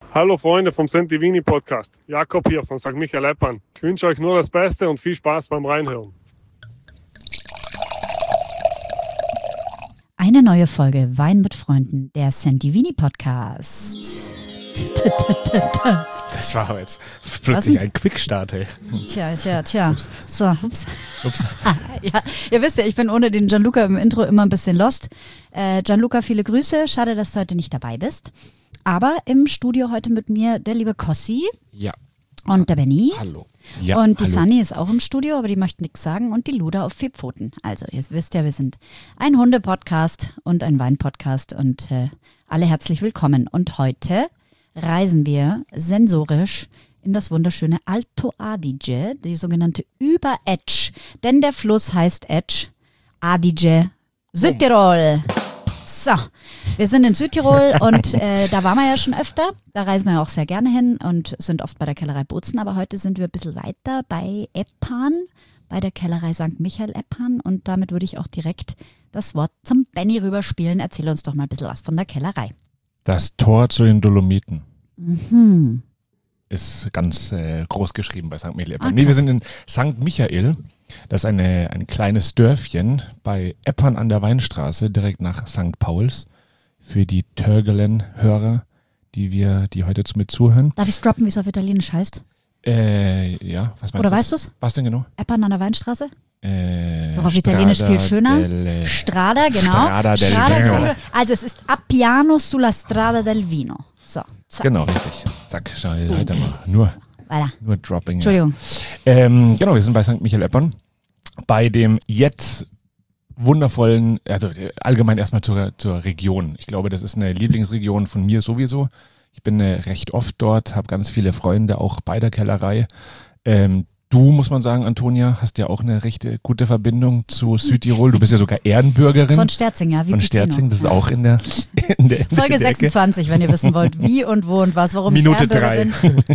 Hallo Freunde vom Sentivini Podcast. Jakob hier von St. Michael Eppan. Ich wünsche euch nur das Beste und viel Spaß beim Reinhören. Eine neue Folge Wein mit Freunden, der Sentivini Podcast. Das war aber jetzt plötzlich ein Quickstart, ey. Tja. So, ups. Ja, ihr wisst ja, ich bin ohne den Gianluca im Intro immer ein bisschen lost. Gianluca, viele Grüße. Schade, dass du heute nicht dabei bist. Aber im Studio heute mit mir der liebe Kossi. Ja. Und der Benny. Hallo. Ja, und die Sunny ist auch im Studio, aber die möchte nichts sagen. Und die Luda auf 4 Pfoten. Also, ihr wisst ja, wir sind ein Hunde-Podcast und ein Wein-Podcast. Und alle herzlich willkommen. Und heute reisen wir sensorisch in das wunderschöne Alto Adige, die sogenannte Über-Etsch. Denn der Fluss heißt Etsch, Adige, Südtirol. So, wir sind in Südtirol und da waren wir ja schon öfter. Da reisen wir ja auch sehr gerne hin und sind oft bei der Kellerei Bozen. Aber heute sind wir ein bisschen weiter bei Eppan, bei der Kellerei St. Michael Eppan. Und damit würde ich auch direkt das Wort zum Benny rüberspielen. Erzähl uns doch mal ein bisschen was von der Kellerei. Das Tor zu den Dolomiten. Mhm. Ist ganz groß geschrieben bei St. Michael Eppan. Nee, wir sind in St. Michael. Das ist ein kleines Dörfchen bei Eppan an der Weinstraße, direkt nach St. Pauls. Für die Törgelen-Hörer, die heute mit zuhören. Darf ich es droppen, wie es auf Italienisch heißt? Ja, was meinst du? Oder weißt du es? Was denn genau? Eppan an der Weinstraße? Ist auch auf Italienisch viel schöner. Strada, genau. Strada del Vino. Also es ist Appiano sulla strada del vino. So, zack. Genau, richtig. Zack, schau heute mal. Nur Dropping. Entschuldigung. Genau, wir sind bei St. Michael Eppan. Bei dem jetzt wundervollen, also allgemein erstmal zur Region. Ich glaube, das ist eine Lieblingsregion von mir sowieso. Ich bin recht oft dort, habe ganz viele Freunde auch bei der Kellerei. Du, muss man sagen, Antonia, hast ja auch eine recht gute Verbindung zu Südtirol. Du bist ja sogar Ehrenbürgerin. Von Sterzing, ja. Wie von Sterzing, das ist auch in der Folge 26, wenn ihr wissen wollt, wie und wo und was, warum Minute ich Ehrenbürgerin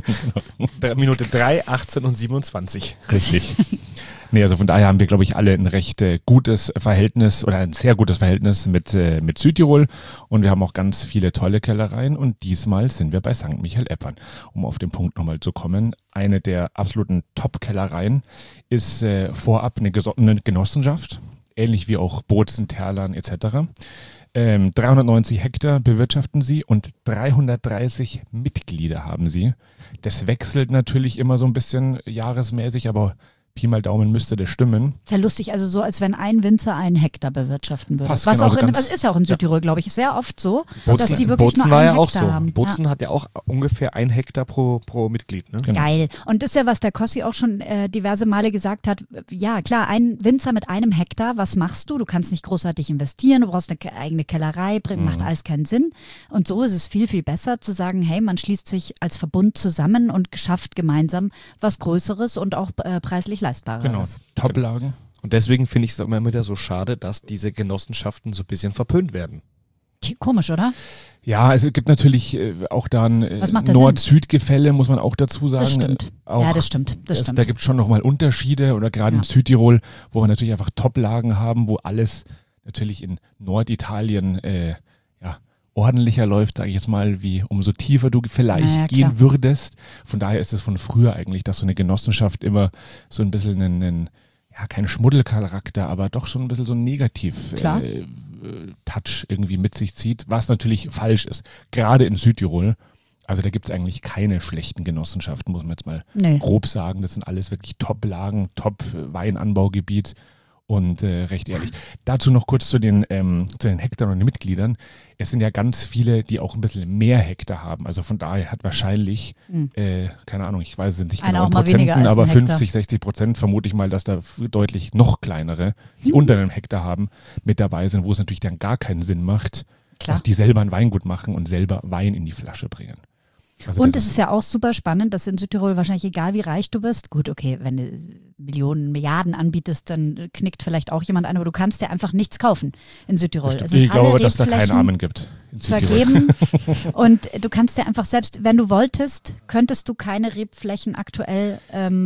bin. Minute 3, 18 und 27. Richtig. Nee, also von daher haben wir, glaube ich, alle ein recht gutes Verhältnis oder ein sehr gutes Verhältnis mit Südtirol und wir haben auch ganz viele tolle Kellereien und diesmal sind wir bei St. Michael Eppan. Um auf den Punkt nochmal zu kommen, eine der absoluten Top-Kellereien ist vorab eine Genossenschaft, ähnlich wie auch Bozen, Terlan etc. 390 Hektar bewirtschaften sie und 330 Mitglieder haben sie. Das wechselt natürlich immer so ein bisschen jahresmäßig, aber Pi mal Daumen müsste das stimmen. Ist ja lustig, also so, als wenn ein Winzer einen Hektar bewirtschaften würde. Fast was genau, auch also ist ja auch in Südtirol, glaube ich, sehr oft so, Bozen, dass die wirklich Bozen nur einen war ja auch Hektar so. haben. Bozen hat ja auch ungefähr 1 Hektar pro Mitglied. Ne? Genau. Geil. Und das ist ja, was der Kossi auch schon diverse Male gesagt hat. Ja, klar, ein Winzer mit 1 Hektar, was machst du? Du kannst nicht großartig investieren, du brauchst eine eigene Kellerei, macht alles keinen Sinn. Und so ist es viel, viel besser zu sagen, hey, man schließt sich als Verbund zusammen und schafft gemeinsam was Größeres und auch preislich Leistbareres. Genau, Top-Lagen. Und deswegen finde ich es immer wieder so schade, dass diese Genossenschaften so ein bisschen verpönt werden. Komisch, oder? Ja, es gibt natürlich auch da ein Nord-Süd-Gefälle, muss man auch dazu sagen. Das stimmt. Auch, das stimmt. Da gibt es schon nochmal Unterschiede oder gerade in Südtirol, wo wir natürlich einfach Top-Lagen haben, wo alles natürlich in Norditalien ordentlicher läuft, sage ich jetzt mal, wie umso tiefer du vielleicht gehen würdest. Von daher ist es von früher eigentlich, dass so eine Genossenschaft immer so ein bisschen einen kein Schmuddelcharakter, aber doch schon ein bisschen so ein Negativ-Touch irgendwie mit sich zieht, was natürlich falsch ist. Gerade in Südtirol, also da gibt es eigentlich keine schlechten Genossenschaften, muss man jetzt mal grob sagen. Das sind alles wirklich Top-Lagen, Top-Weinanbaugebiet. Und recht ehrlich. Dazu noch kurz zu den Hektar und den Mitgliedern. Es sind ja ganz viele, die auch ein bisschen mehr Hektar haben. Also von daher hat wahrscheinlich, keine Ahnung, ich weiß es nicht genau in Prozenten, aber 50-60% vermute ich mal, dass da deutlich noch kleinere, die unter einem Hektar haben, mit dabei sind, wo es natürlich dann gar keinen Sinn macht, dass die selber ein Weingut machen und selber Wein in die Flasche bringen. Also und es ist ja auch super spannend, dass in Südtirol wahrscheinlich egal wie reich du bist, gut, okay, wenn du Millionen, Milliarden anbietest, dann knickt vielleicht auch jemand ein, aber du kannst ja einfach nichts kaufen in Südtirol. Ich glaube, dass da keinen Armen gibt. Vergeben und du kannst ja einfach selbst, wenn du wolltest, könntest du keine Rebflächen aktuell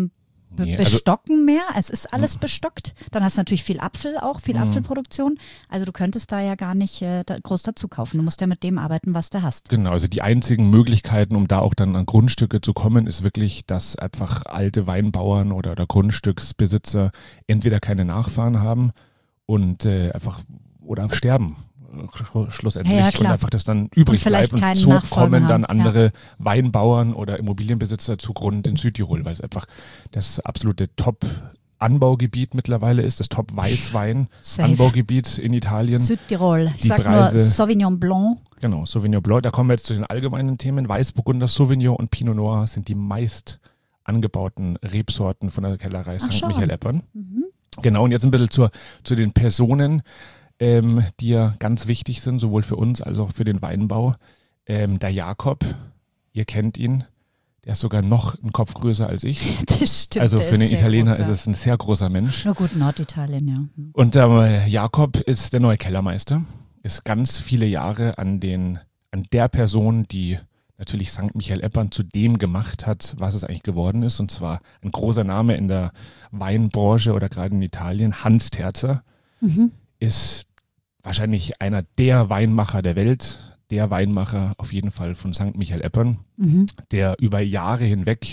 bestocken mehr. Es ist alles bestockt. Dann hast du natürlich viel Apfel auch, viel Apfelproduktion. Also du könntest da ja gar nicht groß dazu kaufen. Du musst ja mit dem arbeiten, was du hast. Genau, also die einzigen Möglichkeiten, um da auch dann an Grundstücke zu kommen, ist wirklich, dass einfach alte Weinbauern oder Grundstücksbesitzer entweder keine Nachfahren haben und einfach oder sterben. Schlussendlich und einfach das dann übrig bleibt und so kommen dann andere Weinbauern oder Immobilienbesitzer zu Grund in Südtirol, weil es einfach das absolute Top-Anbaugebiet mittlerweile ist, das Top-Weißwein-Anbaugebiet in Italien. Südtirol, ich sag nur Sauvignon Blanc. Genau, Sauvignon Blanc, da kommen wir jetzt zu den allgemeinen Themen. Weißburgunder, Sauvignon und Pinot Noir sind die meist angebauten Rebsorten von der Kellerei St. Michael Eppern. Genau, und jetzt ein bisschen zu den Personen, die ja ganz wichtig sind, sowohl für uns als auch für den Weinbau. Der Jakob, ihr kennt ihn, der ist sogar noch einen Kopf größer als ich. Das stimmt. Also für einen Italiener ist es ein sehr großer Mensch. Na gut, Norditalien, ja. Und Jakob ist der neue Kellermeister, ist ganz viele Jahre an der Person, die natürlich St. Michael Eppern zu dem gemacht hat, was es eigentlich geworden ist. Und zwar ein großer Name in der Weinbranche oder gerade in Italien, Hans Terzer, ist wahrscheinlich einer der Weinmacher der Welt, der Weinmacher auf jeden Fall von St. Michael Eppern, der über Jahre hinweg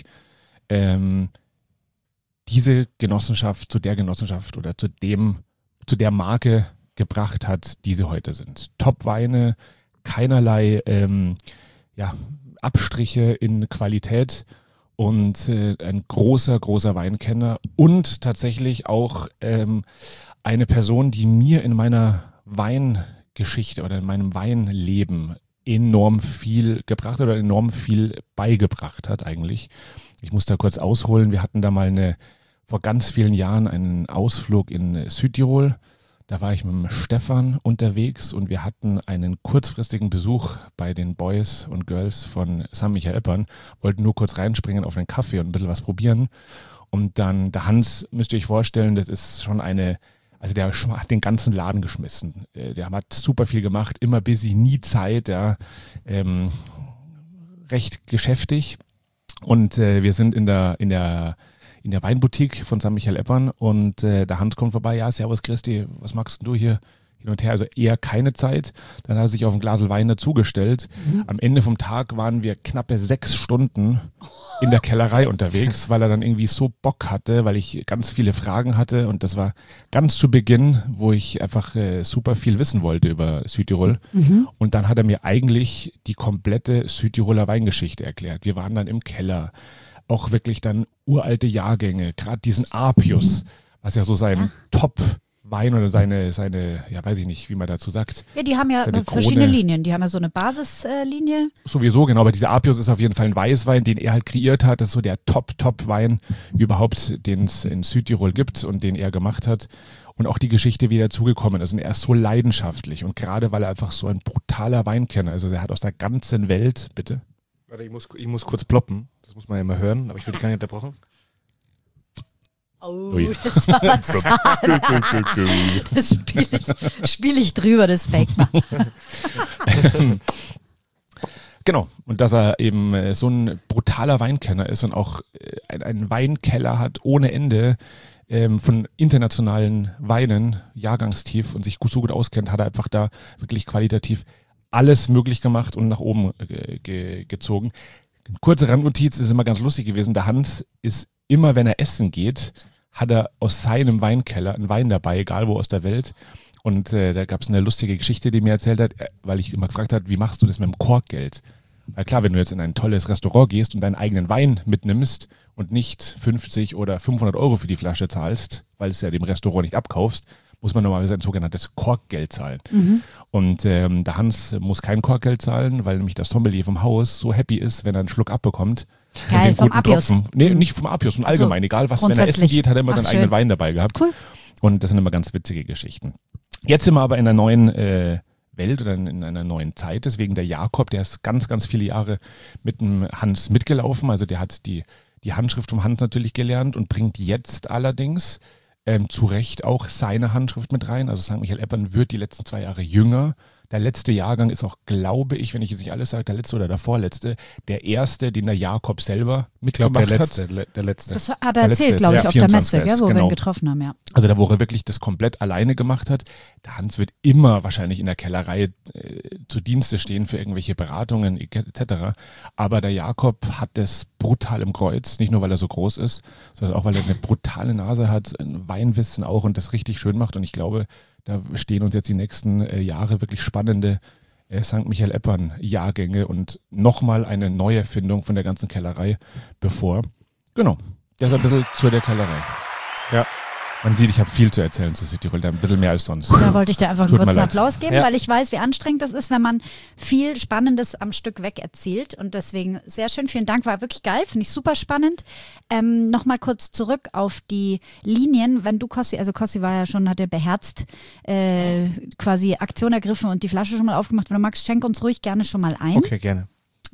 diese Genossenschaft zu der Genossenschaft oder zu der Marke gebracht hat, die sie heute sind. Top-Weine, keinerlei Abstriche in Qualität und ein großer, großer Weinkenner und tatsächlich auch eine Person, die mir in meiner Weingeschichte oder in meinem Weinleben enorm viel gebracht hat oder enorm viel beigebracht hat eigentlich. Ich muss da kurz ausholen. Wir hatten da mal vor ganz vielen Jahren einen Ausflug in Südtirol. Da war ich mit dem Stefan unterwegs und wir hatten einen kurzfristigen Besuch bei den Boys und Girls von St. Michael Eppern, wollten nur kurz reinspringen auf einen Kaffee und ein bisschen was probieren. Und dann der Hans, müsst ihr euch vorstellen, das ist schon also der hat den ganzen Laden geschmissen. Der hat super viel gemacht, immer busy, nie Zeit, recht geschäftig. Und wir sind in der Weinboutique von St. Michael Eppern und der Hans kommt vorbei, ja, servus Christi, was magst du hier? Hin und her, also eher keine Zeit. Dann hat er sich auf ein Glas Wein dazugestellt. Am Ende vom Tag waren wir knappe 6 Stunden in der Kellerei unterwegs, weil er dann irgendwie so Bock hatte, weil ich ganz viele Fragen hatte und das war ganz zu Beginn, wo ich einfach super viel wissen wollte über Südtirol. Und dann hat er mir eigentlich die komplette Südtiroler Weingeschichte erklärt. Wir waren dann im Keller, auch wirklich dann uralte Jahrgänge, gerade diesen Apius, was ja so sein Top-Wein oder seine, ja weiß ich nicht, wie man dazu sagt. Ja, die haben ja verschiedene Linien. Die haben ja so eine Basislinie. Sowieso, genau, aber dieser Apius ist auf jeden Fall ein Weißwein, den er halt kreiert hat. Das ist so der Top-Wein überhaupt, den es in Südtirol gibt und den er gemacht hat. Und auch die Geschichte, wie er dazugekommen ist. Und er ist so leidenschaftlich und gerade, weil er einfach so ein brutaler Weinkenner ist. Also er hat aus der ganzen Welt, bitte. Warte, ich muss kurz ploppen. Das muss man ja immer hören, aber ich würde gar nicht unterbrochen. Oh, das war was zart. Das spiel ich drüber, das Fake machen. Genau, und dass er eben so ein brutaler Weinkenner ist und auch einen Weinkeller hat ohne Ende von internationalen Weinen, jahrgangstief und sich so gut auskennt, hat er einfach da wirklich qualitativ alles möglich gemacht und nach oben gezogen. Kurze Randnotiz, ist immer ganz lustig gewesen. Der Hans ist immer, wenn er essen geht, hat er aus seinem Weinkeller einen Wein dabei, egal wo aus der Welt. Und da gab es eine lustige Geschichte, die mir erzählt hat, weil ich immer gefragt habe, wie machst du das mit dem Korkgeld? Weil klar, wenn du jetzt in ein tolles Restaurant gehst und deinen eigenen Wein mitnimmst und nicht 50 oder 500 Euro für die Flasche zahlst, weil es ja dem Restaurant nicht abkaufst, muss man normalerweise ein sogenanntes Korkgeld zahlen. Und der Hans muss kein Korkgeld zahlen, weil nämlich der Sommelier vom Haus so happy ist, wenn er einen Schluck abbekommt. Geil, vom Apius. Nee, nicht vom Apius, von allgemein. Egal was, wenn er essen geht, hat er immer seinen eigenen Wein dabei gehabt. Cool. Und das sind immer ganz witzige Geschichten. Jetzt sind wir aber in einer neuen Welt oder in einer neuen Zeit. Deswegen der Jakob, der ist ganz, ganz viele Jahre mit dem Hans mitgelaufen. Also der hat die Handschrift vom Hans natürlich gelernt und bringt jetzt allerdings zu Recht auch seine Handschrift mit rein. Also St. Michael Eppern wird die letzten 2 Jahre jünger. Der letzte Jahrgang ist auch, glaube ich, wenn ich jetzt nicht alles sage, der letzte oder der vorletzte, der erste, den der Jakob selber mitgemacht hat. Der letzte. Das hat er erzählt, glaube ich, auf der Messe, gell, wo wir ihn getroffen haben, ja. Also da, wo er wirklich das komplett alleine gemacht hat. Der Hans wird immer wahrscheinlich in der Kellerei zu Dienste stehen für irgendwelche Beratungen etc. Aber der Jakob hat das brutal im Kreuz, nicht nur, weil er so groß ist, sondern auch, weil er eine brutale Nase hat, ein Weinwissen auch und das richtig schön macht. Und ich glaube, da stehen uns jetzt die nächsten Jahre wirklich spannende St. Michael Eppan Jahrgänge und nochmal eine Neuerfindung von der ganzen Kellerei bevor. Genau, das ist ein bisschen zu der Kellerei. Ja. Man sieht, ich habe viel zu erzählen zu Südtirol, ein bisschen mehr als sonst. Da wollte ich dir einfach einen kurzen Applaus geben, weil ich weiß, wie anstrengend das ist, wenn man viel Spannendes am Stück weg erzählt. Und deswegen sehr schön, vielen Dank, war wirklich geil, finde ich super spannend. Nochmal kurz zurück auf die Linien. Wenn du Kossi, also Kossi war ja schon, hat er beherzt quasi Aktion ergriffen und die Flasche schon mal aufgemacht. Wenn du magst, schenk uns ruhig gerne schon mal ein. Okay, gerne.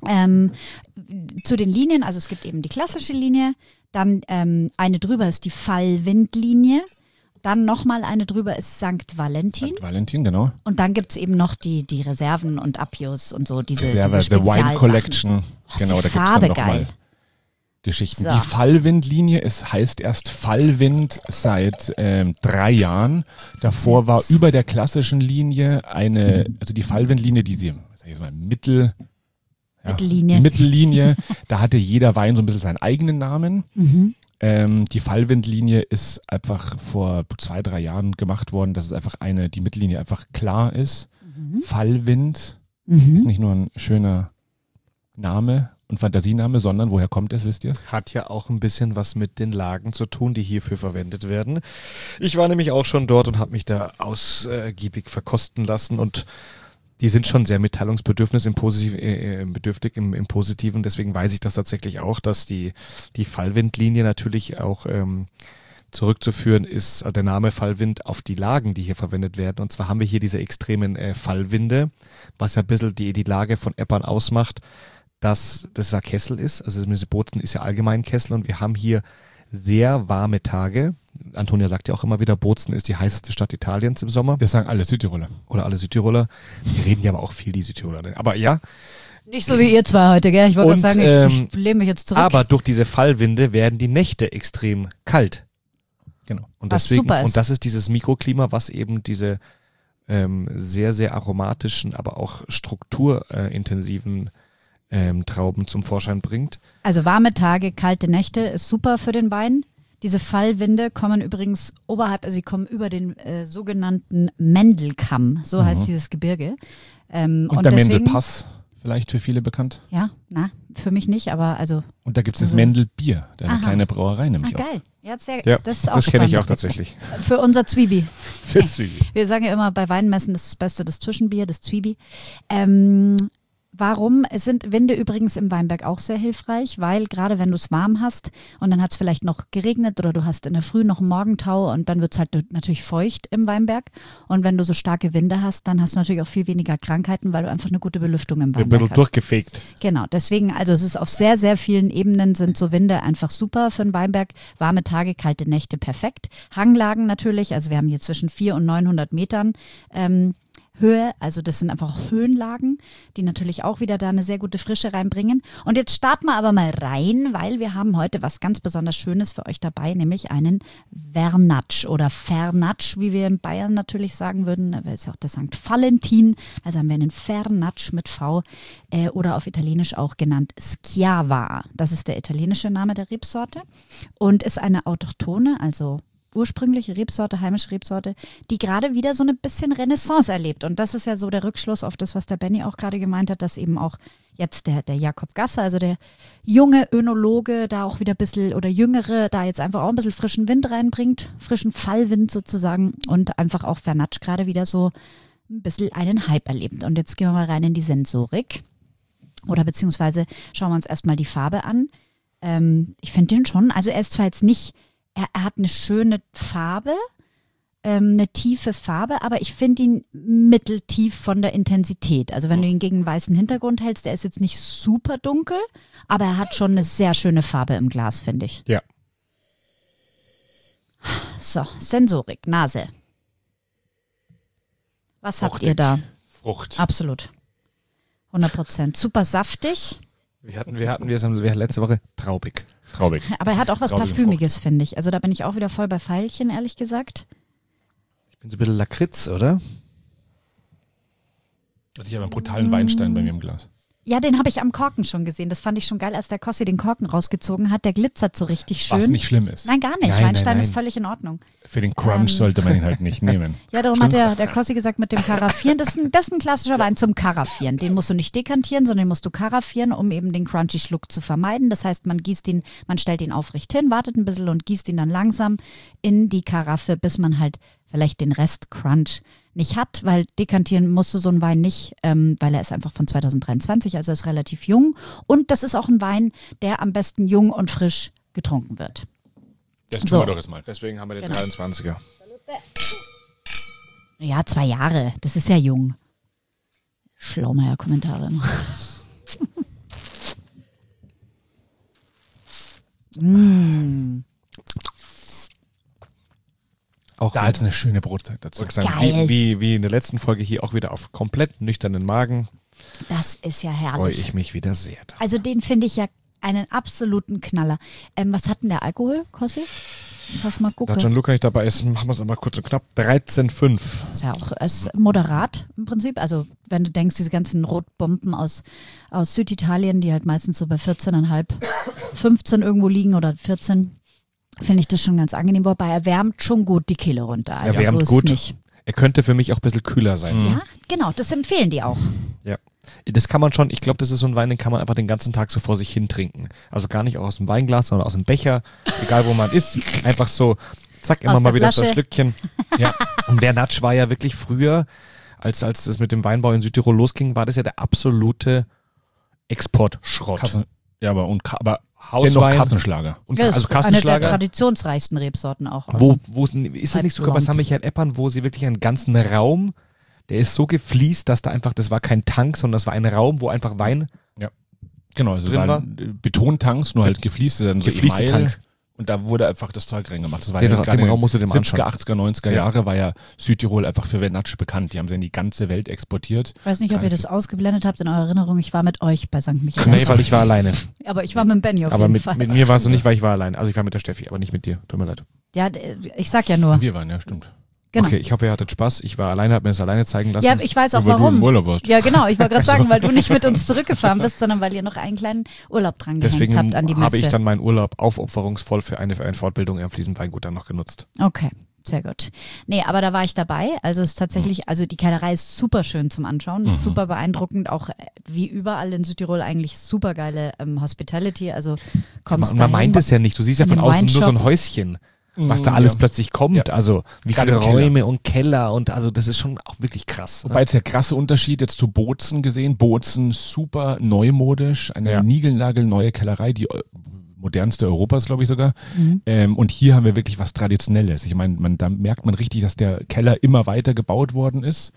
Zu den Linien, also es gibt eben die klassische Linie, dann eine drüber ist die Fallwindlinie, dann nochmal eine drüber ist St. Valentin. St. Valentin, genau. Und dann gibt es eben noch die Reserven und Appius und so, diese Reserve, diese The Wine Collection. Genau, da gibt es dann nochmal Geschichten. So. Die Fallwindlinie, es heißt erst Fallwind seit 3 Jahren. Davor war über der klassischen Linie also die Fallwindlinie, die sie, sag ich jetzt mal, Mittellinie, da hatte jeder Wein so ein bisschen seinen eigenen Namen. Mhm. Die Fallwindlinie ist einfach vor 2, 3 Jahren gemacht worden, dass es einfach die Mittellinie einfach klar ist. Mhm. Fallwind ist nicht nur ein schöner Name und Fantasiename, sondern woher kommt es, wisst ihr es? Hat ja auch ein bisschen was mit den Lagen zu tun, die hierfür verwendet werden. Ich war nämlich auch schon dort und habe mich da ausgiebig verkosten lassen und die sind schon sehr mitteilungsbedürftig im Positiven. Deswegen weiß ich das tatsächlich auch, dass die Fallwindlinie natürlich auch zurückzuführen ist, der Name Fallwind auf die Lagen, die hier verwendet werden. Und zwar haben wir hier diese extremen Fallwinde, was ja ein bisschen die Lage von Eppan ausmacht, dass das ja Kessel ist. Also Bozen ist ja allgemein Kessel und wir haben hier sehr warme Tage. Antonia sagt ja auch immer wieder, Bozen ist die heißeste Stadt Italiens im Sommer. Das sagen alle Südtiroler. Oder alle Südtiroler. Wir reden ja aber auch viel die Südtiroler. Ne? Aber ja. Nicht so wie ihr zwei heute, gell? Ich wollte gerade sagen, ich lehne mich jetzt zurück. Aber durch diese Fallwinde werden die Nächte extrem kalt. Genau. Und deswegen, und das ist dieses Mikroklima, was eben diese sehr, sehr aromatischen, aber auch strukturintensiven Trauben zum Vorschein bringt. Also warme Tage, kalte Nächte ist super für den Wein. Diese Fallwinde kommen übrigens oberhalb, also sie kommen über den sogenannten Mendelkamm, so heißt dieses Gebirge. Und der deswegen, Mendelpass, vielleicht für viele bekannt. Ja, für mich nicht, aber also. Und da gibt es das Mendelbier, eine kleine Brauerei nämlich auch. Geil. Ja, das ist auch das kenne ich auch tatsächlich. Für unser Zwiebel. Fürs Zwiebel. Wir sagen ja immer, bei Weinmessen ist das Beste das Zwischenbier, das Zwiebel. Warum? Es sind Winde übrigens im Weinberg auch sehr hilfreich, weil gerade wenn du es warm hast und dann hat es vielleicht noch geregnet oder du hast in der Früh noch einen Morgentau und dann wird es halt natürlich feucht im Weinberg und wenn du so starke Winde hast, dann hast du natürlich auch viel weniger Krankheiten, weil du einfach eine gute Belüftung im Weinberg hast. Ein bisschen durchgefegt. Genau, deswegen, also es ist auf sehr, sehr vielen Ebenen sind so Winde einfach super für einen Weinberg. Warme Tage, kalte Nächte perfekt. Hanglagen natürlich, also wir haben hier zwischen 400 und 900 Metern Höhe, also das sind einfach Höhenlagen, die natürlich auch wieder da eine sehr gute Frische reinbringen. Und jetzt starten wir aber mal rein, weil wir haben heute was ganz besonders Schönes für euch dabei, nämlich einen Vernatsch oder Fernatsch, wie wir in Bayern natürlich sagen würden. Das ist auch der St. Valentin, also haben wir einen Vernatsch mit V oder auf Italienisch auch genannt Schiava. Das ist der italienische Name der Rebsorte und ist eine autochthone, also ursprüngliche Rebsorte, heimische Rebsorte, die gerade wieder so ein bisschen Renaissance erlebt. Und das ist ja so der Rückschluss auf das, was der Benny auch gerade gemeint hat, dass eben auch jetzt der Jakob Gasser, also der junge Önologe, da auch wieder ein bisschen, oder Jüngere, da jetzt einfach auch ein bisschen frischen Wind reinbringt, frischen Fallwind sozusagen und einfach auch Vernatsch gerade wieder so ein bisschen einen Hype erlebt. Und jetzt gehen wir mal rein in die Sensorik. Oder beziehungsweise schauen wir uns erstmal die Farbe an. Ich finde den schon, also er ist zwar jetzt nicht Er hat eine schöne Farbe, eine tiefe Farbe, aber ich finde ihn mitteltief von der Intensität. Also wenn du ihn gegen einen weißen Hintergrund hältst, der ist jetzt nicht super dunkel, aber er hat schon eine sehr schöne Farbe im Glas, finde ich. Ja. So, Sensorik, Nase. Was habt ihr da? Frucht. Absolut. 100%. Super saftig. Wir hatten letzte Woche traubig. Aber er hat auch was Traubig und Parfümiges, finde ich. Also da bin ich auch wieder voll bei Veilchen, ehrlich gesagt. Ich bin so ein bisschen Lakritz, oder? Also ich habe einen brutalen Weinstein bei mir im Glas. Ja, den habe ich am Korken schon gesehen. Das fand ich schon geil, als der Kossi den Korken rausgezogen hat. Der glitzert so richtig schön. Was nicht schlimm ist. Nein, gar nicht. Nein, Weinstein nein. ist völlig in Ordnung. Für den Crunch sollte man ihn halt nicht nehmen. Ja, darum hat der Kossi gesagt, mit dem Karaffieren, das ist ein klassischer Wein zum Karaffieren. Den musst du nicht dekantieren, sondern den musst du karaffieren, um eben den crunchy Schluck zu vermeiden. Das heißt, man stellt ihn aufrecht hin, wartet ein bisschen und gießt ihn dann langsam in die Karaffe, bis man halt vielleicht den Rest Crunch nicht hat, weil dekantieren musste so ein Wein nicht, weil er ist einfach von 2023, also ist relativ jung. Und das ist auch ein Wein, der am besten jung und frisch getrunken wird. Das tun wir doch jetzt mal. Deswegen haben wir den Genau. 23er. Ja, 2 Jahre, das ist ja jung. Schlaumeier-Kommentare. Auch Da ist eine schöne Brotzeit dazu. Geil. Wie in der letzten Folge hier auch wieder auf komplett nüchternen Magen. Das ist ja Freue herrlich. ich mich wieder sehr. Also den finde ich ja einen absoluten Knaller. Was hat denn der Alkohol, Kossi? Kannst du mal Da gucken. Gianluca nicht dabei ist, machen wir es aber kurz und knapp. 13,5. Ist ja auch ist moderat im Prinzip. Also wenn du denkst, diese ganzen Rotbomben aus Süditalien, die halt meistens so bei 14,5, 15 irgendwo liegen oder 14, finde ich das schon ganz angenehm. Wobei er wärmt schon gut die Kehle runter. Also Er wärmt so ist gut. es nicht. Er könnte für mich auch ein bisschen kühler sein. Ja, genau, das empfehlen die auch. Ja. Das kann man schon, ich glaube, das ist so ein Wein, den kann man einfach den ganzen Tag so vor sich hin trinken. Also gar nicht auch aus dem Weinglas, sondern aus dem Becher, egal wo man ist. Einfach so, zack, immer Aus mal der wieder so Flasche. ein Schlückchen. Ja. Und Vernatsch war ja wirklich früher, als das mit dem Weinbau in Südtirol losging, war das ja der absolute Exportschrott. Aber dennoch Hauswein Kassenschlager. und Ja, das also ist eine der Kassenschlager. traditionsreichsten Rebsorten auch. Wo ist es nicht sogar bei Halbblond. St. Michael Eppern, wo sie wirklich einen ganzen Raum, der ist so gefliest, dass da einfach, das war kein Tank, sondern das war ein Raum, wo einfach Wein, Genau, also Drin Betontanks, nur halt geflieste, dann so geflieste Email. Tanks. Und da wurde einfach das Zeug reingemacht. Das war Den ja gerade Raum musst du dir mal 70er, anschauen. 80er, 90er Jahre war ja Südtirol einfach für Vernatsch bekannt. Die haben sie in die ganze Welt exportiert. Ich weiß nicht, ob ihr das ausgeblendet habt in eurer Erinnerung. Ich war mit euch bei St. Michael. Nee, weil ich war alleine. Aber ich war mit dem Benny auf Aber jeden mit Fall. mir warst du nicht, weil ich war allein. Also ich war mit der Steffi, aber nicht mit dir. Tut mir leid. Ja, ich sag ja nur. Wir waren, ja, stimmt. Genau. Okay, ich hoffe, ihr hattet Spaß. Ich war alleine, hab mir das alleine zeigen lassen. Ja, ich weiß auch Weil du im warum. Urlaub warst. Ja, genau. Ich wollte gerade sagen, weil du nicht mit uns zurückgefahren bist, sondern weil ihr noch einen kleinen Urlaub dran gehängt Deswegen habt an die Messe. habe ich dann meinen Urlaub aufopferungsvoll für eine Fortbildung auf diesem Weingut dann noch genutzt. Okay, sehr gut. Nee, aber da war ich dabei. Also es ist tatsächlich, also die Kellerei ist super schön zum Anschauen, ist super beeindruckend, auch wie überall in Südtirol eigentlich super geile Hospitality. Also kommst Und man meint es ja nicht. Du siehst ja in von dem außen nur so ein Weinshop. Häuschen, was da alles plötzlich kommt. Ja. Also wie Gerade viele im Keller. Räume und Keller und also das ist schon auch wirklich krass. Wobei jetzt der krasse Unterschied jetzt zu Bozen gesehen. Bozen super neumodisch, eine Ja. niegelnagelneue Kellerei, die modernste Europas, glaube ich sogar. Und hier haben wir wirklich was Traditionelles. Ich meine, da merkt man richtig, dass der Keller immer weiter gebaut worden ist.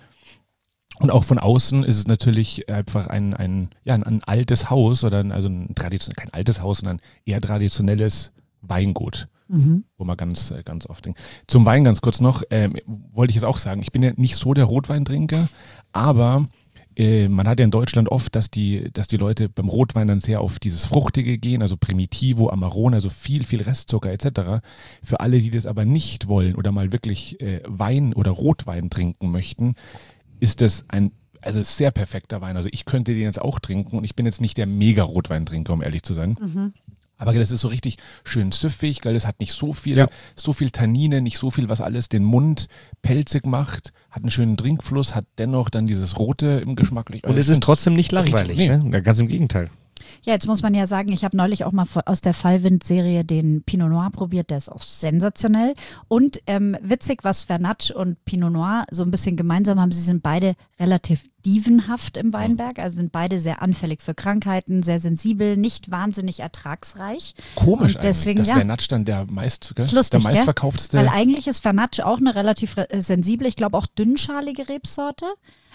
Und auch von außen ist es natürlich einfach ein altes Haus oder kein altes Haus, sondern eher traditionelles Weingut. Wo man ganz oft denkt. Zum Wein ganz kurz noch, wollte ich jetzt auch sagen, ich bin ja nicht so der Rotweintrinker, aber man hat ja in Deutschland oft, dass die Leute beim Rotwein dann sehr auf dieses Fruchtige gehen, also Primitivo, Amarone, also viel Restzucker etc. Für alle, die das aber nicht wollen oder mal wirklich Wein oder Rotwein trinken möchten, ist das ein sehr perfekter Wein. Also ich könnte den jetzt auch trinken und ich bin jetzt nicht der Mega-Rotweintrinker, um ehrlich zu sein. Aber das ist so richtig schön süffig, weil es hat nicht so viel Tannine, nicht so viel, was alles den Mund pelzig macht, hat einen schönen Trinkfluss, hat dennoch dann dieses Rote im Geschmack. Und es ist trotzdem nicht langweilig, Nee. ne? Ganz im Gegenteil. Ja, jetzt muss man ja sagen, ich habe neulich auch mal aus der Fallwind-Serie den Pinot Noir probiert, der ist auch sensationell. Und witzig, was Vernatsch und Pinot Noir so ein bisschen gemeinsam haben, sie sind beide relativ dievenhaft im Weinberg, also sind beide sehr anfällig für Krankheiten, sehr sensibel, nicht wahnsinnig ertragsreich. Komisch Und deswegen, eigentlich, dass ja. Vernatsch dann der Ist lustig, der meistverkaufteste. Weil eigentlich ist Vernatsch auch eine relativ sensible, ich glaube auch dünnschalige Rebsorte.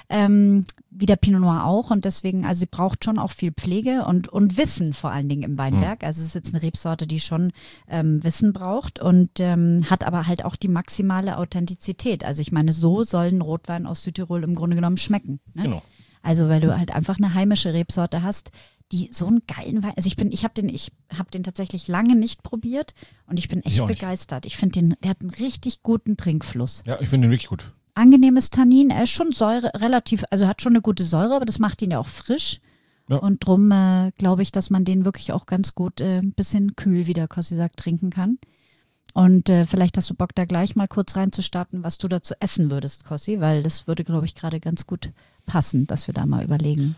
wie der Pinot Noir auch. Und deswegen, also sie braucht schon auch viel Pflege und Wissen vor allen Dingen im Weinberg. Also es ist jetzt eine Rebsorte, die schon Wissen braucht und hat aber halt auch die maximale Authentizität. Also ich meine, so soll ein Rotwein aus Südtirol im Grunde genommen schmecken. Ne? Genau. Also weil du halt einfach eine heimische Rebsorte hast, die so einen geilen Wein, also ich habe den tatsächlich lange nicht probiert und ich bin echt begeistert. Ich finde der hat einen richtig guten Trinkfluss. Ja, ich finde den wirklich gut. Angenehmes Tannin, er ist schon Säure, relativ, also hat schon eine gute Säure, aber das macht ihn ja auch frisch. Ja. Und drum glaube ich, dass man den wirklich auch ganz gut ein bisschen kühl, wie der Kossi sagt, trinken kann. Und vielleicht hast du Bock, da gleich mal kurz reinzustarten, was du dazu essen würdest, Kossi, weil das würde, glaube ich, gerade ganz gut passen, dass wir da mal überlegen.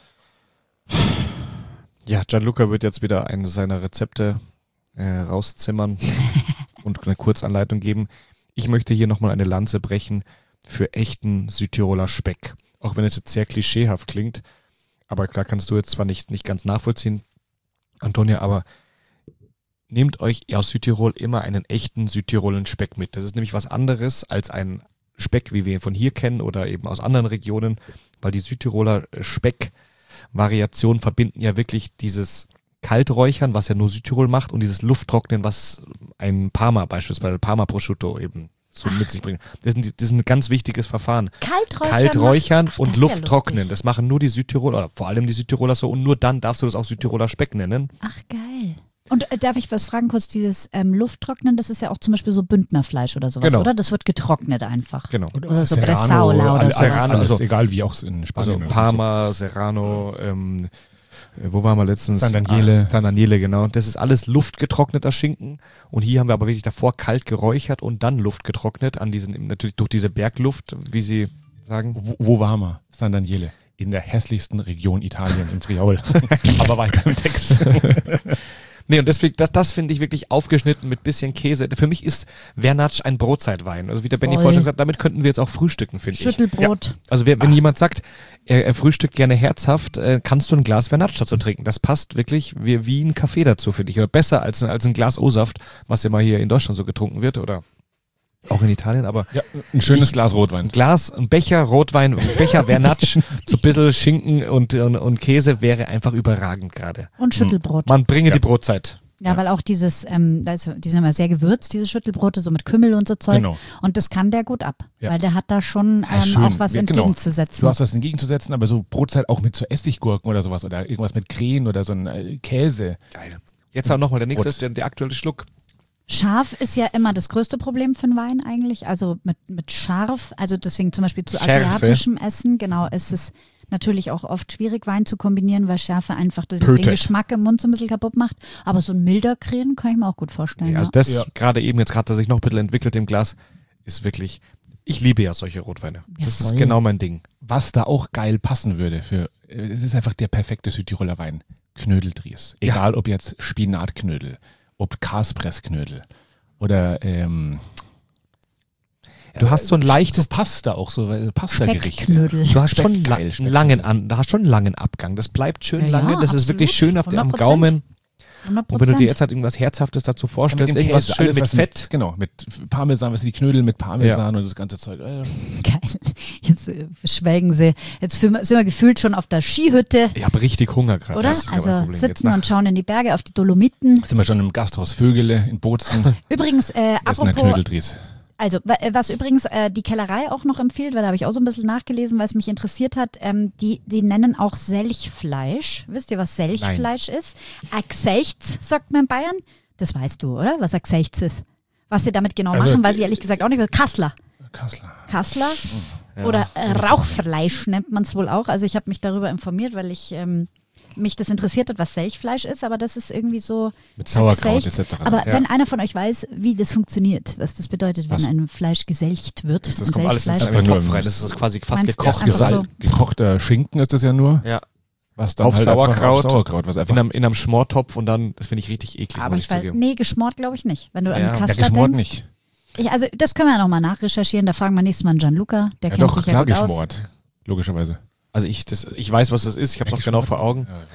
Ja, Gianluca wird jetzt wieder eines seiner Rezepte rauszimmern und eine Kurzanleitung geben. Ich möchte hier nochmal eine Lanze brechen für echten Südtiroler Speck. Auch wenn es jetzt sehr klischeehaft klingt, aber klar kannst du jetzt zwar nicht ganz nachvollziehen, Antonia, aber nehmt euch aus Südtirol immer einen echten Südtiroler Speck mit. Das ist nämlich was anderes als ein Speck, wie wir ihn von hier kennen oder eben aus anderen Regionen, weil die Südtiroler Speck-Variationen verbinden ja wirklich dieses Kalträuchern, was ja nur Südtirol macht, und dieses Lufttrocknen, was ein Parma beispielsweise, Parma Prosciutto eben so mit sich bringt. Das ist ein ganz wichtiges Verfahren. Kalträuchern und Lufttrocknen. Das machen nur die Südtiroler, oder vor allem die Südtiroler so, und nur dann darfst du das auch Südtiroler Speck nennen. Ach, geil. Und darf ich was fragen kurz, dieses Lufttrocknen, das ist ja auch zum Beispiel so Bündnerfleisch oder sowas, oder? Das wird getrocknet einfach. Genau. Oder so Bressaola oder so. Also egal, wie auch in Spanien. Also Parma, Serrano, wo waren wir letztens? San Daniele, genau. Das ist alles luftgetrockneter Schinken. Und hier haben wir aber wirklich davor kalt geräuchert und dann Luft getrocknet, natürlich durch diese Bergluft, wie sie sagen. Wo waren wir? San Daniele. In der hässlichsten Region Italiens, im Friaul. Aber weiter im Text. Nee, und deswegen, das finde ich wirklich aufgeschnitten mit bisschen Käse. Für mich ist Vernatsch ein Brotzeitwein. Also wie der Benni vorhin schon gesagt hat, damit könnten wir jetzt auch frühstücken, finde ich. Schüttelbrot. Ja. Also wenn jemand sagt, er frühstückt gerne herzhaft, kannst du ein Glas Vernatsch dazu trinken. Das passt wirklich wie ein Kaffee dazu, finde ich. Oder besser als ein Glas O-Saft, was immer hier in Deutschland so getrunken wird oder auch in Italien. Aber ja, ein schönes Glas Rotwein. Ein Becher Rotwein, ein Becher Vernatsch, so ein bisschen Schinken und Käse wäre einfach überragend gerade. Und Schüttelbrot. Man bringe die Brotzeit. Ja, weil auch die sind immer sehr gewürzt, diese Schüttelbrote, so mit Kümmel und so Zeug. Genau. Und das kann der gut ab, weil der hat da schon auch was entgegenzusetzen. Du hast was entgegenzusetzen, aber so Brotzeit auch mit so Essiggurken oder sowas oder irgendwas mit Krähen oder so ein Käse. Geil. Jetzt auch nochmal der nächste, der aktuelle Schluck. Scharf ist ja immer das größte Problem für einen Wein eigentlich, also mit scharf, also deswegen zum Beispiel zu asiatischem Essen, genau, ist es natürlich auch oft schwierig, Wein zu kombinieren, weil Schärfe einfach den Geschmack im Mund so ein bisschen kaputt macht, aber so ein milder Krähen kann ich mir auch gut vorstellen. Ja, also das gerade eben, jetzt gerade, dass sich noch ein bisschen entwickelt im Glas, ist wirklich, ich liebe ja solche Rotweine. Ja, das ist genau mein Ding. Was da auch geil passen würde es ist einfach der perfekte Südtiroler Wein, Knödeldries. Egal ob jetzt Spinatknödel, ob Kaspressknödel oder du hast so ein leichtes Pasta, auch so Pasta-Gericht. Du hast schon einen langen Abgang. Das bleibt schön lange. Das ist wirklich schön am Gaumen. 100%. Und wenn du dir jetzt halt irgendwas Herzhaftes dazu vorstellst, irgendwas Käse, schön alles, mit Fett. Genau, mit Parmesan, die Knödel mit Parmesan und das ganze Zeug. Geil. Jetzt schwelgen sie. Jetzt sind wir gefühlt schon auf der Skihütte. Ich habe richtig Hunger gerade. Oder? Also sitzen und schauen in die Berge, auf die Dolomiten. Sind wir schon im Gasthaus Vögele in Bozen. Übrigens, apropos Knödeldries. Also, was übrigens die Kellerei auch noch empfiehlt, weil da habe ich auch so ein bisschen nachgelesen, weil es mich interessiert hat, die nennen auch Selchfleisch. Wisst ihr, was Selchfleisch ist? Gsechts, sagt man in Bayern. Das weißt du, oder? Was Gsechts ist. Was sie damit genau machen, weiß ich ehrlich gesagt auch nicht. Kassler. Oder Rauchfleisch nennt man es wohl auch. Also ich habe mich darüber informiert, weil ich mich das interessiert hat, was Selchfleisch ist, aber das ist irgendwie so mit Sauerkraut etc. Aber wenn einer von euch weiß, wie das funktioniert, was das bedeutet, wenn ein Fleisch geselcht wird. Das kommt alles einfach Topf rein. Das ist quasi fast gekocht. So? Gekochter Schinken ist das ja nur. Ja. Was dann auf halt Sauerkraut was einfach in einem Schmortopf und dann, das finde ich richtig eklig. Aber geschmort glaube ich nicht. Wenn du an Kassler geschmort denkst. Nicht. Also das können wir ja nochmal nachrecherchieren, da fragen wir nächstes Mal Gianluca, der kennt sich ja gut aus. Logischerweise. Also ich weiß, was das ist, ich habe es auch genau vor Augen.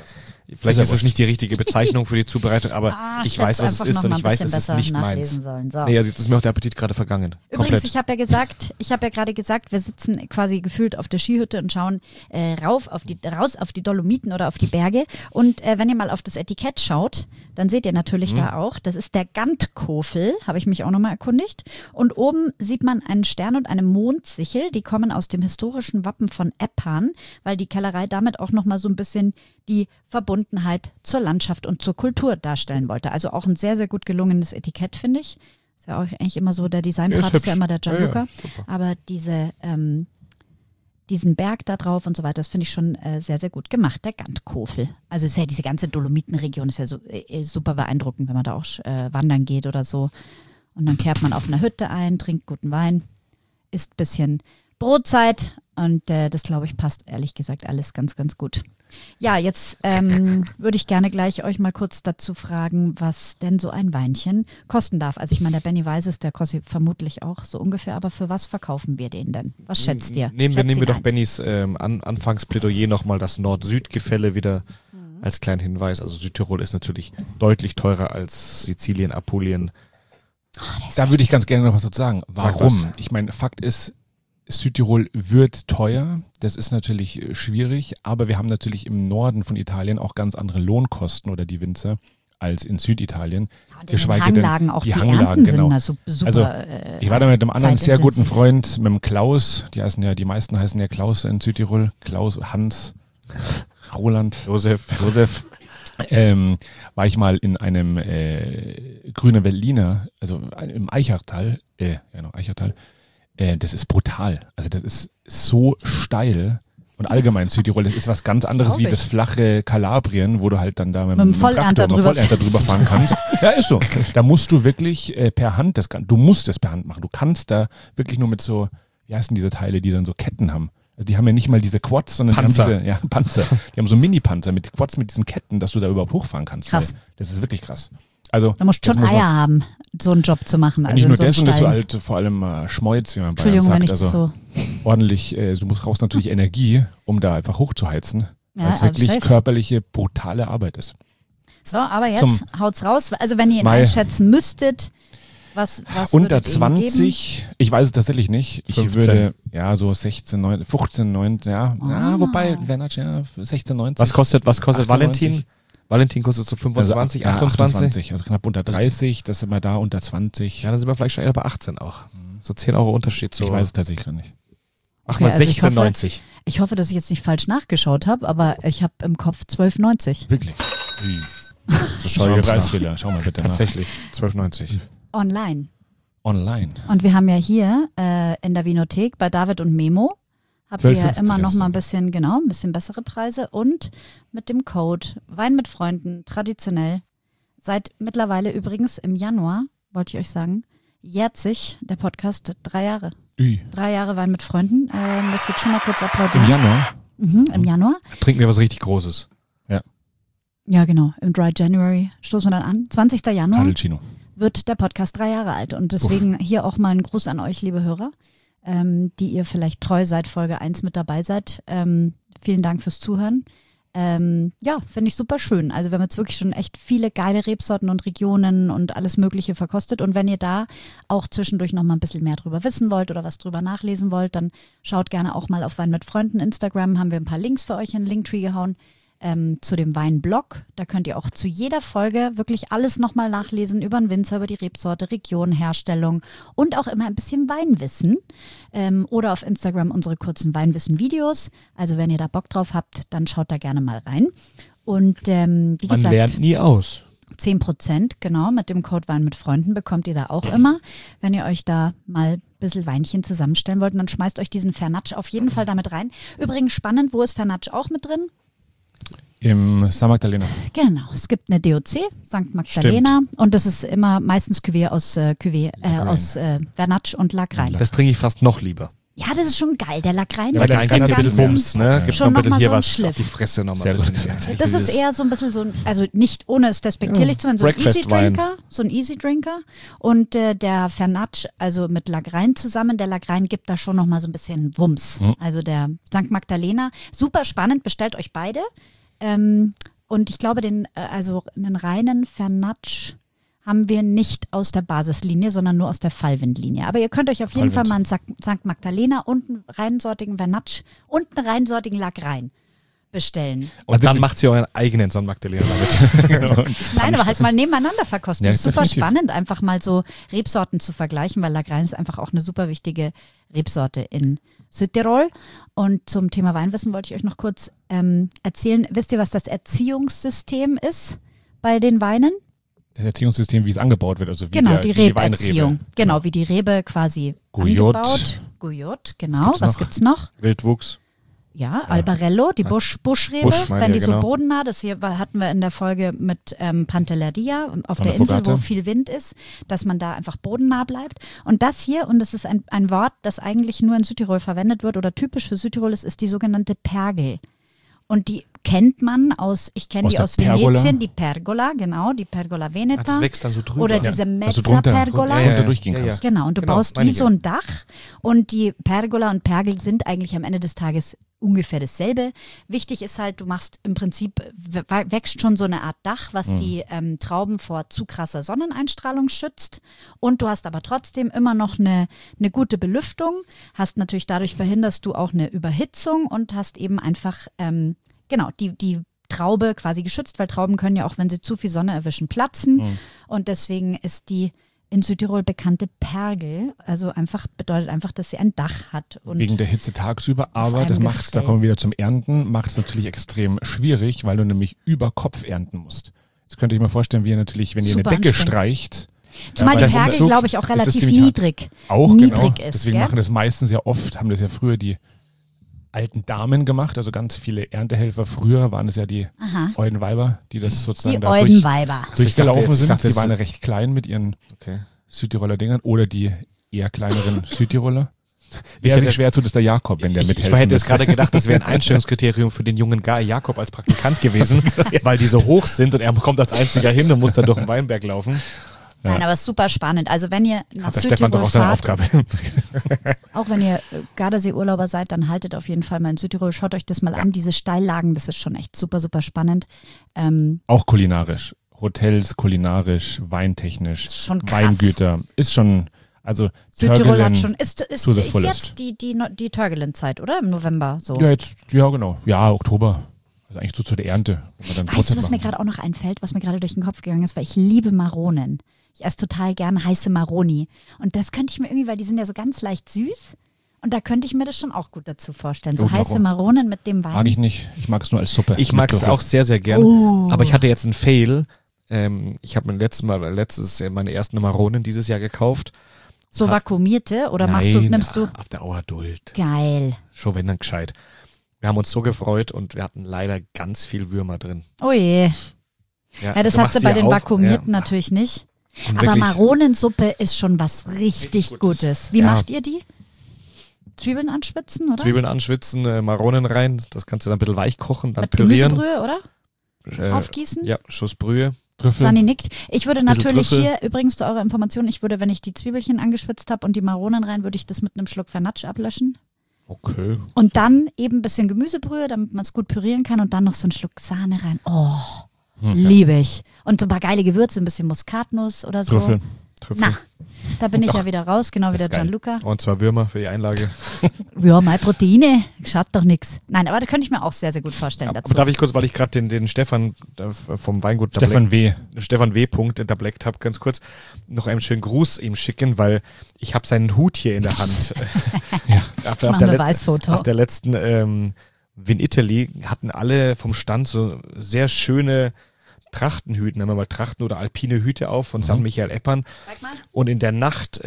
Vielleicht ist es nicht die richtige Bezeichnung für die Zubereitung, aber ich weiß, was es ist und ich weiß, es ist nicht meins. So. Nee, jetzt ist mir auch der Appetit gerade vergangen. Übrigens, ich habe ja gerade gesagt, wir sitzen quasi gefühlt auf der Skihütte und schauen raus auf die Dolomiten oder auf die Berge. Und wenn ihr mal auf das Etikett schaut, dann seht ihr natürlich da auch, das ist der Gantkofel, habe ich mich auch nochmal erkundigt. Und oben sieht man einen Stern und eine Mondsichel, die kommen aus dem historischen Wappen von Eppan, weil die Kellerei damit auch nochmal so ein bisschen die Verbundenheit zur Landschaft und zur Kultur darstellen wollte. Also auch ein sehr, sehr gut gelungenes Etikett, finde ich. Ist ja auch eigentlich immer so, der Designpart ist ja immer der Gianluca. Ja, aber diesen Berg da drauf und so weiter, das finde ich schon sehr, sehr gut gemacht, der Gantkofel. Also ist ja diese ganze Dolomitenregion ist ja so super beeindruckend, wenn man da auch wandern geht oder so. Und dann kehrt man auf einer Hütte ein, trinkt guten Wein, isst ein bisschen Brotzeit und das, glaube ich, passt ehrlich gesagt alles ganz, ganz gut. Ja, jetzt würde ich gerne gleich euch mal kurz dazu fragen, was denn so ein Weinchen kosten darf. Also ich meine, der Benny weiß es, der kostet vermutlich auch so ungefähr, aber für was verkaufen wir den denn? Was schätzt ihr? Nehmen wir doch Bennys Anfangsplädoyer nochmal, das Nord-Süd-Gefälle wieder als kleinen Hinweis. Also Südtirol ist natürlich deutlich teurer als Sizilien, Apulien. Da würde ich ganz gerne noch was dazu sagen. Warum? Ich meine, Fakt ist, Südtirol wird teuer, das ist natürlich schwierig, aber wir haben natürlich im Norden von Italien auch ganz andere Lohnkosten oder die Winzer als in Süditalien. Ja, und in den Hanglagen auch die Hanglagen, genau. Sind super, also ich war da mit einem anderen sehr guten Freund, mit dem Klaus, die meisten heißen ja Klaus in Südtirol, Klaus, Hans, Roland, Josef. War ich mal in einem grünen Veltliner, also im Eichertal, Eichertal. Das ist brutal. Also das ist so steil. Und allgemein Südtirol, das ist was ganz anderes wie das flache Kalabrien, wo du halt dann da mit dem Vollernter drüber fahren kannst. Ja, ist so. Da musst du wirklich per Hand, du musst das per Hand machen. Du kannst da wirklich nur mit so, wie heißen diese Teile, die dann so Ketten haben. Also die haben ja nicht mal diese Quads, sondern Panzer. Die haben diese, Panzer. Die haben so Mini-Panzer mit Quads mit diesen Ketten, dass du da überhaupt hochfahren kannst. Krass. Das ist wirklich krass. Also, da musst du schon Eier haben, so einen Job zu machen. Also nicht nur das, und das so halt vor allem Schmolz, wie man bei Bayern sagt. Wenn ich das so ordentlich, du brauchst natürlich Energie, um da einfach hochzuheizen, weil es wirklich körperliche, brutale Arbeit ist. So, aber jetzt haut's raus. Also wenn ihr ihn einschätzen müsstet, was unter 20, ich weiß es tatsächlich nicht. 15. Ich würde, so 16, 9, 15, 9, wobei, Vernatsch, 16, 19. Was kostet Valentin? Valentin kostet so 25, 28. Also knapp unter 30, das sind wir da unter 20. Ja, dann sind wir vielleicht schon eher bei 18 auch. So 10 Euro Unterschied. So. Ich weiß es tatsächlich gar nicht. Ach mal, 16,90. Ich hoffe, dass ich jetzt nicht falsch nachgeschaut habe, aber ich habe im Kopf 12,90. Wirklich? Das ist ein Preisfehler. Schau mal bitte Tatsächlich, 12,90. Online. Und wir haben ja hier in der Vinothek bei David und Memo habt ihr ja immer noch mal ein bisschen bessere Preise und mit dem Code Wein mit Freunden, traditionell, seit mittlerweile übrigens im Januar, wollte ich euch sagen, jährt sich der Podcast 3 Jahre. 3 Jahre Wein mit Freunden, das wird schon mal kurz applaudieren. Im Januar? Im Januar. Trinken wir was richtig Großes. Ja, genau, im Dry January stoßen wir dann an. 20. Januar Cappuccino. wird der Podcast 3 Jahre alt und deswegen hier auch mal ein Gruß an euch, liebe Hörer. Die ihr vielleicht treu seit Folge 1 mit dabei seid. Vielen Dank fürs Zuhören. Finde ich super schön. Also wir haben jetzt wirklich schon echt viele geile Rebsorten und Regionen und alles Mögliche verkostet. Und wenn ihr da auch zwischendurch noch mal ein bisschen mehr drüber wissen wollt oder was drüber nachlesen wollt, dann schaut gerne auch mal auf Wein mit Freunden Instagram. Haben wir ein paar Links für euch in den Linktree gehauen. Zu dem Weinblog. Da könnt ihr auch zu jeder Folge wirklich alles nochmal nachlesen über den Winzer, über die Rebsorte, Region, Herstellung und auch immer ein bisschen Weinwissen. Oder auf Instagram unsere kurzen Weinwissen-Videos. Also wenn ihr da Bock drauf habt, dann schaut da gerne mal rein. Und wie gesagt, man lernt nie aus. 10%, genau, mit dem Code Wein mit Freunden bekommt ihr da auch immer. Wenn ihr euch da mal ein bisschen Weinchen zusammenstellen wollt, dann schmeißt euch diesen Vernatsch auf jeden Fall damit rein. Übrigens spannend, wo ist Vernatsch auch mit drin? Im St. Magdalena. Genau, es gibt eine DOC, St. Magdalena. Stimmt. Und das ist immer meistens Cuvée aus Vernatsch und Lagrein. Das trinke ich fast noch lieber. Ja, das ist schon geil. Der Lagrein. Ja, der gibt ein bisschen Bums, ne? Gibt schon noch ein bisschen hier so was Schliff. auf die Fresse nochmal. Das ist eher so ein bisschen so ein, also nicht ohne es despektierlich zu sein, so ein Easy Drinker. Und der Vernatsch, also mit Lagrein zusammen, der Lagrein gibt da schon nochmal so ein bisschen Wumms. Also der St. Magdalena. Super spannend, bestellt euch beide. Und ich glaube, einen reinen Vernatsch haben wir nicht aus der Basislinie, sondern nur aus der Fallwindlinie. Aber ihr könnt euch auf jeden Fall mal einen St. Magdalena und einen reinsortigen Vernatsch und einen reinsortigen Lagrein bestellen. Und dann macht sie euren eigenen St. Magdalena damit. Nein, aber halt mal nebeneinander verkosten. Ja, Das ist super definitiv. spannend, einfach mal so Rebsorten zu vergleichen, weil Lagrein ist einfach auch eine super wichtige Rebsorte in Südtirol. Und zum Thema Weinwissen wollte ich euch noch kurz erzählen. Wisst ihr, was das Erziehungssystem ist bei den Weinen? Das Erziehungssystem, wie es angebaut wird, also wie Genau, die die Weinrebe. Rebeerziehung. Genau, wie die Rebe quasi Gouillotte. angebaut. Gouillotte, genau. Was gibt's noch? Wildwuchs. Ja, Albarello, die Buschrebe, Busch, meine wenn die ich, so genau. bodennah, das hier hatten wir in der Folge mit Pantelleria auf Von der der Insel, Fogate. wo viel Wind ist, dass man da einfach bodennah bleibt. Und das hier, und das ist ein Wort, das eigentlich nur in Südtirol verwendet wird oder typisch für Südtirol ist die sogenannte Pergel. Und die kennt man ich kenne die der aus Pergola? Venetien, die Pergola, genau, die Pergola Veneta. Das wächst dann so drüber. Oder Ja. diese Dass du drunter Mezza-Pergola. durchgehen kannst. Genau, und du Genau, baust wie meine so ein Dach und die Pergola und Pergel sind eigentlich am Ende des Tages ungefähr dasselbe. Wichtig ist halt, du machst im Prinzip, wächst schon so eine Art Dach, was die Trauben vor zu krasser Sonneneinstrahlung schützt und du hast aber trotzdem immer noch eine gute Belüftung, hast natürlich dadurch verhinderst du auch eine Überhitzung und hast eben einfach, die Traube quasi geschützt, weil Trauben können ja auch, wenn sie zu viel Sonne erwischen, platzen und deswegen ist die in Südtirol bekannte Pergel, also bedeutet einfach, dass sie ein Dach hat. Und Wegen der Hitze tagsüber, aber einem das macht, Gestell. da kommen wir wieder zum Ernten, macht es natürlich extrem schwierig, weil du nämlich über Kopf ernten musst. Jetzt könnt ihr euch mal vorstellen, wie ihr natürlich, wenn ihr eine Super Decke anstrengend. streicht, zumal weil die das ist Pergel, so- glaube ich, auch das ist relativ ziemlich hart. niedrig auch niedrig genau, ist. deswegen Gell? machen das meistens ja oft, haben das ja früher die alten Damen gemacht, also ganz viele Erntehelfer. Früher waren es ja die Aha. olden Weiber, die das sozusagen Die da olden Weiber. durchgelaufen ich sind. dachte, Die das waren ja ist- recht klein mit ihren Okay. Südtiroler Dingern oder die eher kleineren Südtiroler. Wer hätte- sich schwer tut, ist der Jakob, wenn der Ich mithelfen hätte jetzt müsste. gerade gedacht, das wäre ein Einstellungskriterium für den jungen Guy Jakob als Praktikant gewesen, weil die so hoch sind und er kommt als einziger hin und muss dann durch den Weinberg laufen. Nein, aber es ist super spannend. Also wenn ihr nach Hat der Stefan doch Südtirol auch seine fahrt, Aufgabe. auch wenn ihr Gardasee-Urlauber seid, dann haltet auf jeden Fall mal in Südtirol. Schaut euch das mal an, diese Steillagen, das ist schon echt super, super spannend. Auch kulinarisch. Hotels, kulinarisch, weintechnisch, Schon krass. Weingüter. Ist schon, also Südtirol Törgelen- hat schon, ist to the jetzt fullest. die Törgelen-Zeit, oder? Im November so. Ja, ja, genau. Ja, Oktober. Also eigentlich so zu der Ernte. wo wir dann Weißt du, Prozent was mir machen. gerade auch noch einfällt, was mir gerade durch den Kopf gegangen ist, weil ich liebe Maronen. Ich esse total gern heiße Maroni. Und das könnte ich mir irgendwie, weil die sind ja so ganz leicht süß. Und da könnte ich mir das schon auch gut dazu vorstellen. So Oh, heiße warum? Maronen mit dem Wein. Mag ich nicht. Ich mag es nur als Suppe. Ich mag es Mit auch sehr, sehr gern. Oh. Aber ich hatte jetzt einen Fail. Ich habe mir letztes meine ersten Maronen dieses Jahr gekauft. So vakuumierte oder nimmst du? Auf der Auerduld. Geil. Schon wenn dann gescheit. Wir haben uns so gefreut und wir hatten leider ganz viel Würmer drin. Oh je. Ja, das du hast du machst bei die den auf, vakuumierten ja. natürlich nicht. Und Aber wirklich- Maronensuppe ist schon was richtig Gutes. Wie Ja. macht ihr die? Zwiebeln anschwitzen, oder? Zwiebeln anschwitzen, Maronen rein, das kannst du dann ein bisschen weich kochen, dann Mit pürieren. Gemüsebrühe, oder? Aufgießen? Ja, Schuss Brühe. Trüffel. Sani nickt. Ich würde Bisschen natürlich Trüffel. hier, übrigens zu eurer Information, wenn ich die Zwiebelchen angeschwitzt habe und die Maronen rein, würde ich das mit einem Schluck Vernatsch ablöschen. Okay. Und dann eben ein bisschen Gemüsebrühe, damit man es gut pürieren kann und dann noch so ein Schluck Sahne rein. Oh, liebe ich. Und so ein paar geile Gewürze, ein bisschen Muskatnuss oder so. Trüffel. Na, da bin ich ja wieder raus, genau wie Das der ist geil. Gianluca. Und 2 Würmer für die Einlage. Ja, mal Proteine, schadet doch nichts. Nein, aber da könnte ich mir auch sehr, sehr gut vorstellen Aber dazu. darf ich kurz, weil ich gerade den Stefan vom Weingut Stefan W. Stefan W. Dableckt habe, ganz kurz noch einen schönen Gruß ihm schicken, weil ich habe seinen Hut hier in der Hand. auf, mach ein Beweisfoto. auf der letzten Win Italy hatten alle vom Stand so sehr schöne Trachtenhüte, nennen wir mal Trachten oder alpine Hüte auf von San Michael Eppern. Sag mal. Und in der Nacht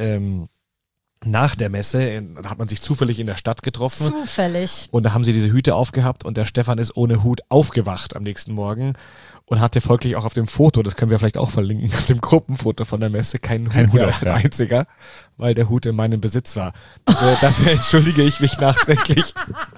nach der Messe hat man sich zufällig in der Stadt getroffen. Zufällig. Und da haben sie diese Hüte aufgehabt und der Stefan ist ohne Hut aufgewacht am nächsten Morgen und hatte folglich auch auf dem Foto, das können wir vielleicht auch verlinken, auf dem Gruppenfoto von der Messe keinen Hut mehr auf, als ja. einziger, weil der Hut in meinem Besitz war. Dafür entschuldige ich mich nachträglich.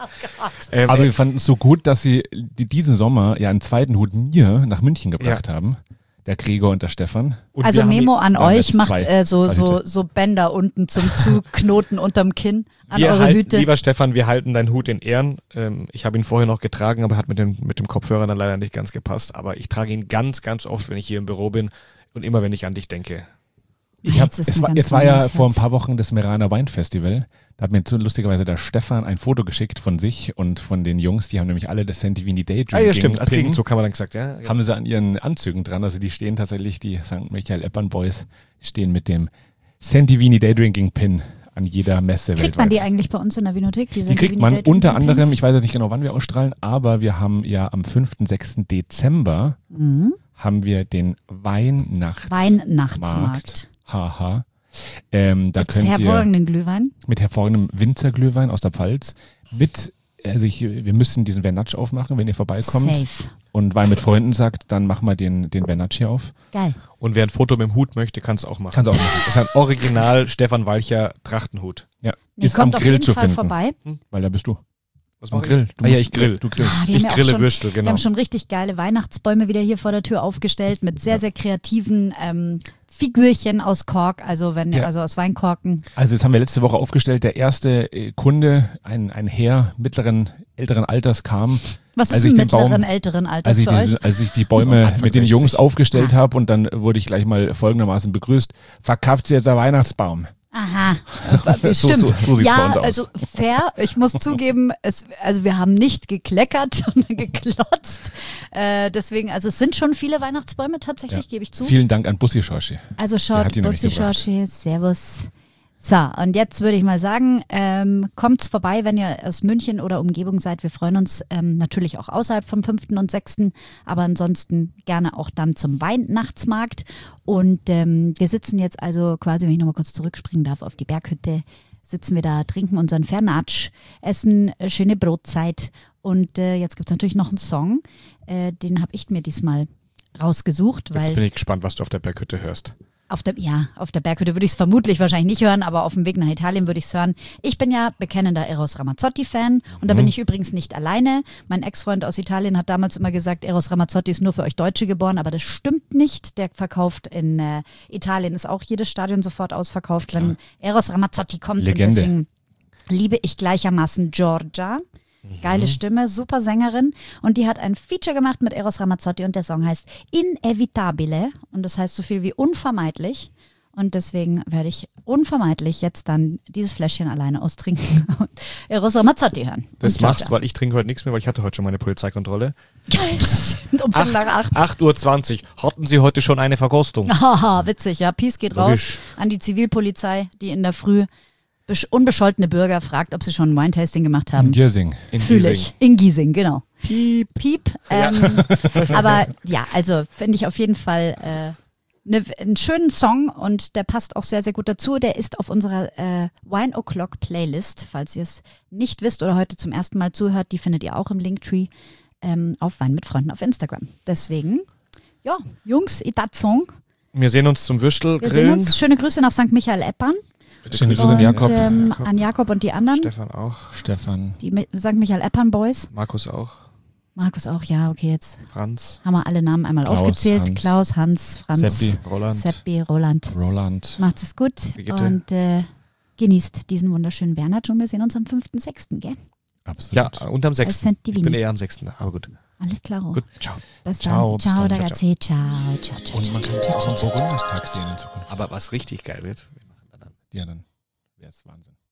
Aber wir fanden es so gut, dass sie diesen Sommer ja einen zweiten Hut mir nach München gebracht haben. der Gregor und der Stefan. Und also Memo an euch, macht so Bänder unten zum Zuknoten unterm Kinn an eure Hüte. Lieber Stefan, wir halten deinen Hut in Ehren. Ich habe ihn vorher noch getragen, aber hat mit dem Kopfhörer dann leider nicht ganz gepasst. Aber ich trage ihn ganz, ganz oft, wenn ich hier im Büro bin und immer, wenn ich an dich denke. Es war ja vor ein paar Wochen das Meraner Weinfestival. Da hat mir lustigerweise der Stefan ein Foto geschickt von sich und von den Jungs. Die haben nämlich alle das Santivini Daydreaming. Ja, stimmt. Als Gegenzug haben wir dann gesagt, ja. Haben sie an ihren Anzügen dran. Also die stehen tatsächlich, die St. Michael Eppern Boys stehen mit dem Santivini Daydrinking Pin an jeder Messe weltweit. Kriegt man die eigentlich bei uns in der Vinothek? Die kriegt man unter anderem, ich weiß jetzt nicht genau, wann wir ausstrahlen, aber wir haben ja am 5. 6. Dezember haben wir den Weihnachtsmarkt. Haha. Da könnt ihr hervorragenden Glühwein. Mit hervorragendem Winzerglühwein aus der Pfalz. Wir müssen diesen Vernatsch aufmachen, wenn ihr vorbeikommt. Safe. Und Wein mit Freunden sagt, dann machen wir den Vernatsch hier auf. Geil. Und wer ein Foto mit dem Hut möchte, kann es auch machen. Das ist ein Original Stefan Walcher Trachtenhut. Ja. Ist am Grill zu finden. Vorbei. Weil da bist du. Was am Grill? Ich grill. Du grillst. Ich grille Würstel, genau. Wir haben schon richtig geile Weihnachtsbäume wieder hier vor der Tür aufgestellt mit sehr, sehr kreativen Figürchen aus Kork, also aus Weinkorken. Also das haben wir letzte Woche aufgestellt. Der erste Kunde, ein Herr älteren Alters kam. Was ist ein älteren Alters für euch? Als ich die Bäume mit den Jungs aufgestellt habe und dann wurde ich gleich mal folgendermaßen begrüßt. Verkauft sie jetzt der Weihnachtsbaum? Aha, stimmt. So sieht's bei uns aus. Also fair, ich muss zugeben, wir haben nicht gekleckert, sondern geklotzt. Deswegen, also es sind schon viele Weihnachtsbäume tatsächlich, gebe ich zu. Vielen Dank an Bussi Schorschi. Also schaut, Bussi Schorschi, servus. So, und jetzt würde ich mal sagen, kommt's vorbei, wenn ihr aus München oder Umgebung seid. Wir freuen uns natürlich auch außerhalb vom 5. und 6., aber ansonsten gerne auch dann zum Weihnachtsmarkt. Und wir sitzen jetzt also quasi, wenn ich nochmal kurz zurückspringen darf, auf die Berghütte, sitzen wir da, trinken unseren Vernatsch, essen schöne Brotzeit. Und jetzt gibt's natürlich noch einen Song, den habe ich mir diesmal rausgesucht. Jetzt bin ich gespannt, was du auf der Berghütte hörst. Auf der Berghütte würde ich es vermutlich wahrscheinlich nicht hören, aber auf dem Weg nach Italien würde ich es hören. Ich bin ja bekennender Eros Ramazzotti-Fan und da bin ich übrigens nicht alleine. Mein Ex-Freund aus Italien hat damals immer gesagt, Eros Ramazzotti ist nur für euch Deutsche geboren, aber das stimmt nicht. Der verkauft in Italien, ist auch jedes Stadion sofort ausverkauft, wenn Eros Ramazzotti kommt. Legende. Und deswegen liebe ich gleichermaßen Giorgia. Geile Stimme, super Sängerin und die hat ein Feature gemacht mit Eros Ramazzotti und der Song heißt Inevitabile und das heißt so viel wie unvermeidlich und deswegen werde ich unvermeidlich jetzt dann dieses Fläschchen alleine austrinken und Eros Ramazzotti hören. Das machst, weil ich trinke heute nichts mehr, weil ich hatte heute schon meine Polizeikontrolle. Um 8:20 Uhr. Hatten Sie heute schon eine Verkostung? Haha, witzig, ja. Peace geht raus an die Zivilpolizei, die in der Früh unbescholtene Bürger fragt, ob sie schon ein Wine-Tasting gemacht haben. In Giesing. In Giesing, genau. Piep. Aber ja, also finde ich auf jeden Fall einen schönen Song und der passt auch sehr, sehr gut dazu. Der ist auf unserer Wine O'Clock Playlist, falls ihr es nicht wisst oder heute zum ersten Mal zuhört, die findet ihr auch im Linktree auf Wein mit Freunden auf Instagram. Deswegen, ja, Jungs, das Song. Wir sehen uns zum Würstelgrillen. Wir sehen uns. Schöne Grüße nach St. Michael Eppern. Schöne Grüße an Jakob. An Jakob und die anderen. Stefan auch. Die St. Michael Eppern Boys. Markus auch, ja, okay, jetzt Franz. haben wir alle Namen einmal aufgezählt. Klaus, Hans, Franz, Seppi, Roland. Macht es gut und genießt diesen wunderschönen Bernhard und wir sehen uns am 5.6., gell? Absolut. Ja, und am 6. Ich bin eher am 6., aber gut. Alles klar. Gut, ciao. Bis dann. Ciao, ragazzi. Ciao. Und man kann ja auch einen Burgundestag sehen in Zukunft. Aber was richtig geil wird, Ja, dann wäre es Wahnsinn.